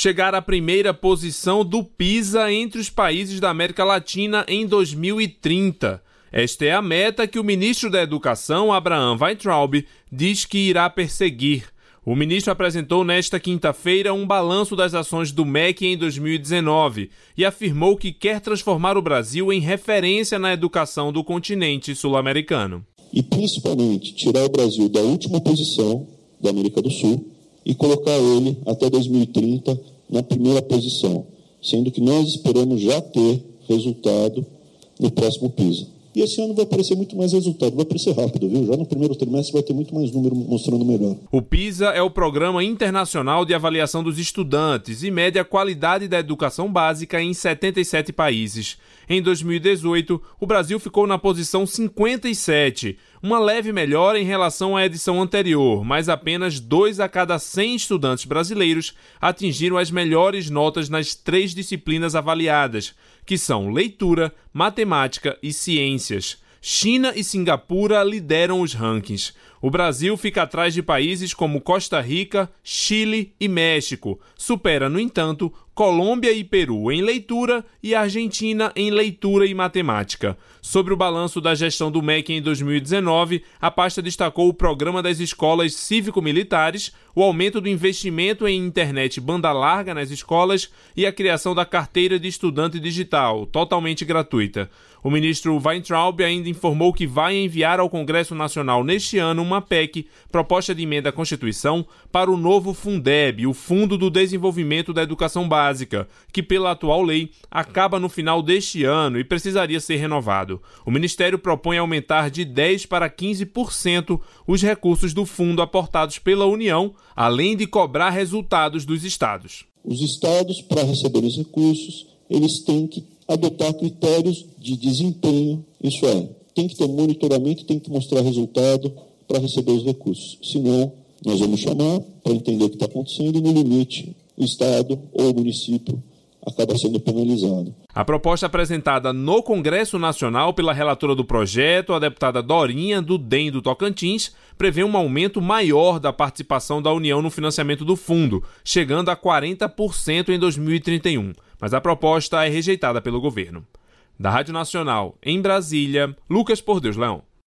chegar à primeira posição do PISA entre os países da América Latina em 2030. Esta é a meta que o ministro da Educação, Abraham Weintraub, diz que irá perseguir. O ministro apresentou nesta quinta-feira um balanço das ações do MEC em 2019 e afirmou que quer transformar o Brasil em referência na educação do continente sul-americano. E principalmente tirar o Brasil da última posição da América do Sul e colocar ele até 2030 na primeira posição, sendo que nós esperamos já ter resultado no próximo PISA. E esse ano vai aparecer muito mais resultado, vai aparecer rápido, viu? Já no primeiro trimestre vai ter muito mais número mostrando melhor. O PISA é o Programa Internacional de Avaliação dos Estudantes e mede a qualidade da educação básica em 77 países. Em 2018, o Brasil ficou na posição 57, uma leve melhora em relação à edição anterior, mas apenas 2 a cada 100 estudantes brasileiros atingiram as melhores notas nas 3 disciplinas avaliadas, que são leitura, matemática e ciências. China e Singapura lideram os rankings. O Brasil fica atrás de países como Costa Rica, Chile e México. Supera, no entanto, Colômbia e Peru em leitura e Argentina em leitura e matemática. Sobre o balanço da gestão do MEC em 2019, a pasta destacou o programa das escolas cívico-militares, o aumento do investimento em internet banda larga nas escolas e a criação da carteira de estudante digital, totalmente gratuita. O ministro Weintraub ainda informou que vai enviar ao Congresso Nacional neste ano uma PEC, proposta de emenda à Constituição, para o novo Fundeb, o Fundo do Desenvolvimento da Educação Básica, que pela atual lei acaba no final deste ano e precisaria ser renovado. O Ministério propõe aumentar de 10% para 15% os recursos do fundo aportados pela União, além de cobrar resultados dos estados. Os estados, para receber os recursos, eles têm que adotar critérios de desempenho, isso é, tem que ter monitoramento, tem que mostrar resultado para receber os recursos. Senão, nós vamos chamar para entender o que está acontecendo e, no limite, o estado ou o município acaba sendo penalizado. A proposta apresentada no Congresso Nacional pela relatora do projeto, a deputada Dorinha, do DEM do Tocantins, prevê um aumento maior da participação da União no financiamento do fundo, chegando a 40% em 2031. Mas a proposta é rejeitada pelo governo. Da Rádio Nacional, em Brasília, Lucas Por Deus Leão.